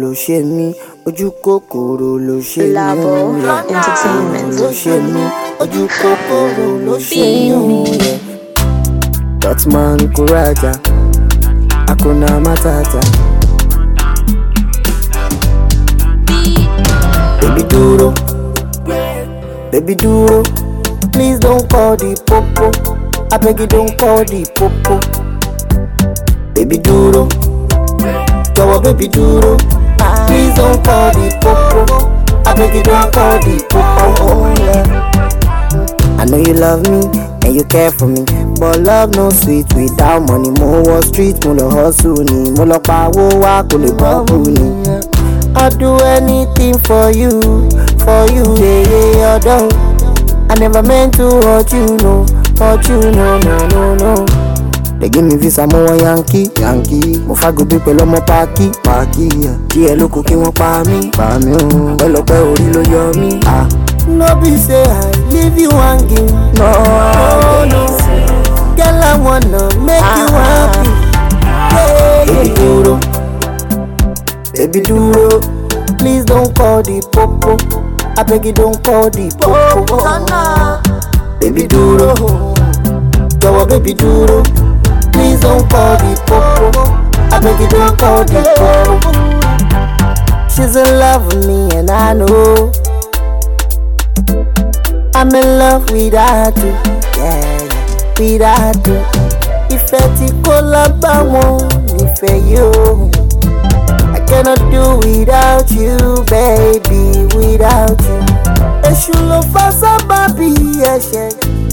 ló ṣe mí, ojú kòkòrò ló ṣe mí. Labo Entertainment ló ṣe mí, ojú kòkòrò ló ṣe mí. Dotman Kuraja, Hakuna Matata. Baby duro, please don't call the popo. I beg you don't call the popo. Baby duro, jọ̀wọ́ baby duro, please don't call the popo. I beg you don't call the popo. I know you love me and you care for me, but love no sweet without money. Mo wọ street, mo lọ hustle ni, mo lọ pawó wá kò lè bọ́ọ̀bù ni. I'll do anything for you, yeah, although I never meant to hurt you, no, no. They give me visa, mo wọ Yankee, mo fago bí pẹ̀lú ọmọ Paki, díẹ̀ ló kù kí wọ́n pa mí, pẹ̀lọpẹ̀ orí ló yọ mí. No be say I leave you hanging, no. Girl, I wanna make you happy, yeah. Baby duro, please don't call the popo. I beg you don't call the popo. Baby duro, jọ̀wọ́ baby duro, please don't call the popo. I beg you don't call the popo. She's in love with me and I know I'm in love without you, yeah, without you. Ìfẹ́ tí kò lábàwọ́n nífẹ̀ẹ́ yóò. I cannot do without you, baby, without you. Èṣù ló fà sábàbí ẹ̀ṣẹ̀.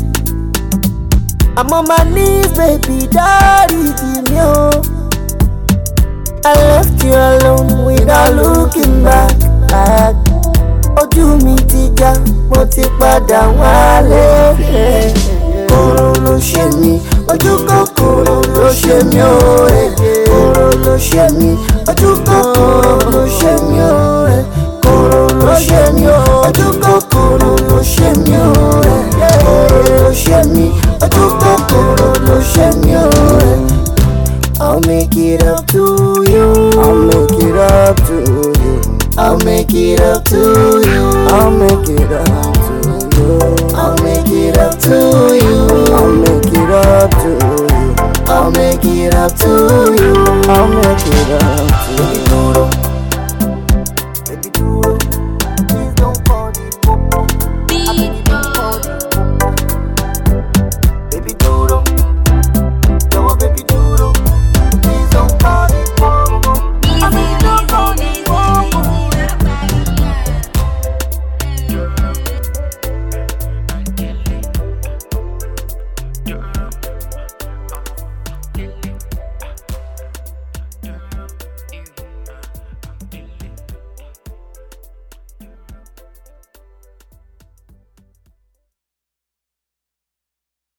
I'm on my knees, baby, dáríjì mí o. I left you alone without looking back. Ojú mi ti já, mo ti padà wálé. Kòrò ló ṣe mí, ojú kòkòrò ló ṣe mí o. Kòrò ló ṣe mí, ojú kòkòrò ló ṣe mí o. Kòrò ló ṣe mí, ojú kòkòrò ló ṣe mí o. Kòrò ló ṣe mí, ojú kòkòrò ló ṣe mí o. I'll make it up to you. I'll make it up to you. I'll make it up to you. I'll make it up to you. I'll make it up to you. I'll make it up to you. I'll make it up to you. I'll make it up.